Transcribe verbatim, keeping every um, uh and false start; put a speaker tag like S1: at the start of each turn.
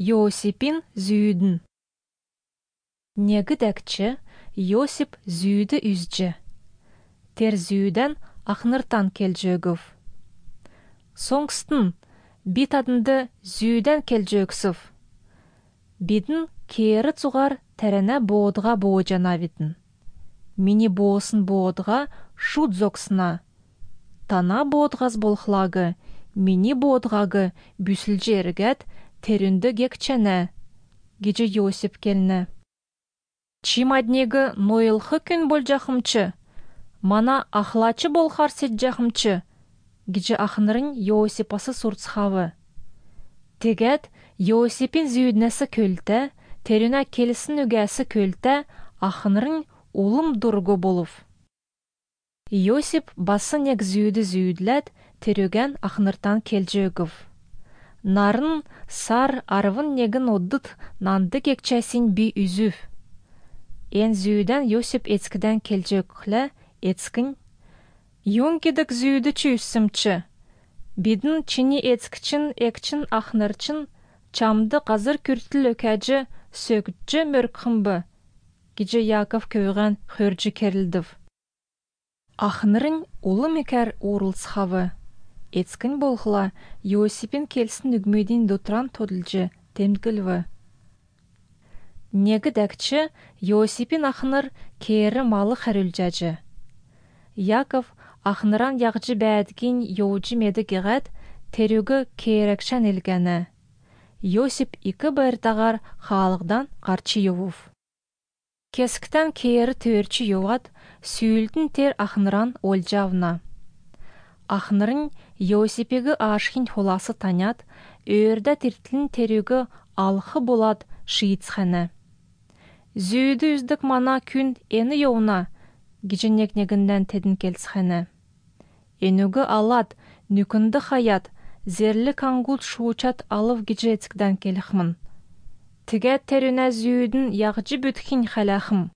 S1: Йосипин зүйдін. Негідәкчі Йосип зүйді үзжі. Тер зүйден ақныртан келжөгів. Соңстын бит адынды зүйден келжөгсів. Бидін кері цуғар тәріне боғдыға боғжана бітін. Мини боғысын боғдыға шуд зоқсына. Тана боғдығаз болхлагы, мини боғдығағы бүсілжі әргәт терінді гекчәне. Геже Йосип келіне. Чимаднегі нойылхы күн бол жақымчы. Мана ахлачы болхар сет жақымчы. Геже ақнырын Йосипасы сұртсхавы. Тегет Йосипин зүйднесі көлті, теріне келісін үгәсі көлті, ақнырын улым дұрғы болув. Йосип басы нег зүйді зүйдләд, терüген ақныртан келжөгів. Нарын сар арвын негін оддыт нанды кекчәсін би үзүв. Ен зүйден Йосип ецкіден келжөклі, ецкін. Юнгедік зүйді чүйсімчі. Бидін чини ецкічін, екчін ақнырчын, чамды қазыр күртіл өкәжі, сөкітчі мөркхымбы. Геже Яков көйген хөрджі керілдів. Ақнырын улы мекер урылсхавы. Ецкін болғыла Йосипин келсін үгмедін дотран тодылжы темгілві. Негідәкчі Йосипин ақныр кері малы қәрілжәжі. Яков ақныран яғжы бәдігін йоуджы меді геғәт терüгі керекшән елгәні. Йосип икі бәрдағар қалығдан қарчы йовув. Кескітен кері төрчі йоват, сүйілдің тер ақныран олжавна. Ақнырын Йосипегі ашхин холасы танят, өрді тіртлін терüгі алқы болад шийтсхәні. Зүйді үздік мана күн ені йоуна, гиженек негінден тедін келсхәні. Енугі алад, нүкінді хаят, зерлі кангул шуучат алып гижетскден келіхмін. Тіге терüне зүйдің яғжы бүтхин хәләхім.